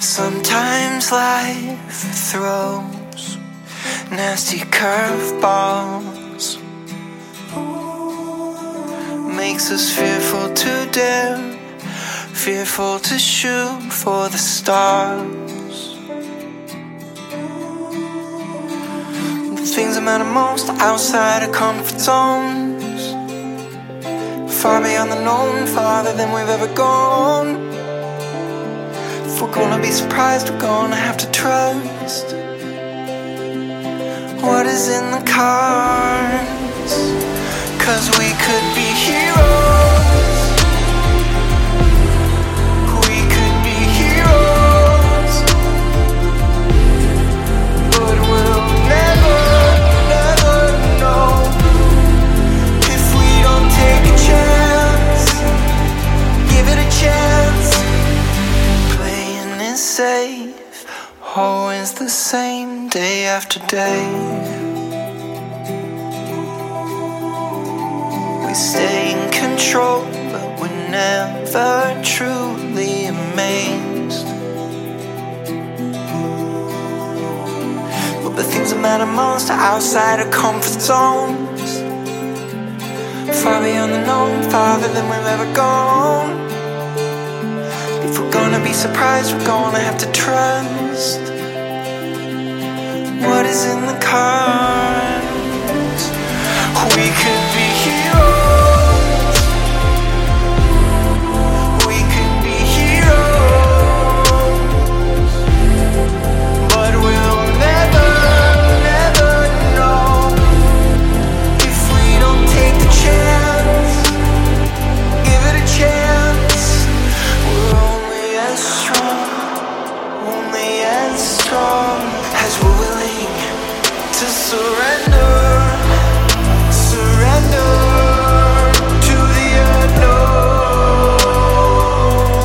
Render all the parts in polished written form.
Sometimes life throws nasty curveballs, makes us fearful to dare, fearful to shoot for the stars. The things that matter most outside our comfort zones, far beyond the known, farther than we've ever gone. If we're gonna be surprised, we're gonna have to trust what is in the cards. 'Cause we could be heroes, we could be heroes, but we'll never, never know if we don't take a chance, give it a chance. Playing it safe, always the same, day after day. We stay in control, but we're never truly amazed. But the things that matter most are outside our comfort zones, far beyond the known, farther than we've ever gone. If we're gonna be surprised, we're gonna have to trust what is in the cards. We could be heroes, we could be heroes, but we'll never, never know if we don't take the chance, give it a chance. We're only as strong as we're willing to surrender to the unknown.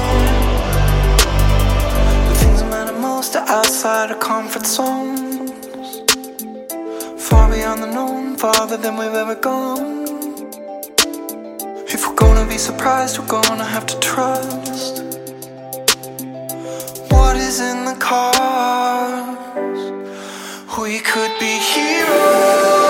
The things that matter most are outside our comfort zones, far beyond the known, farther than we've ever gone. If we're gonna be surprised, we're gonna have to trust what is in the cards. We could be heroes.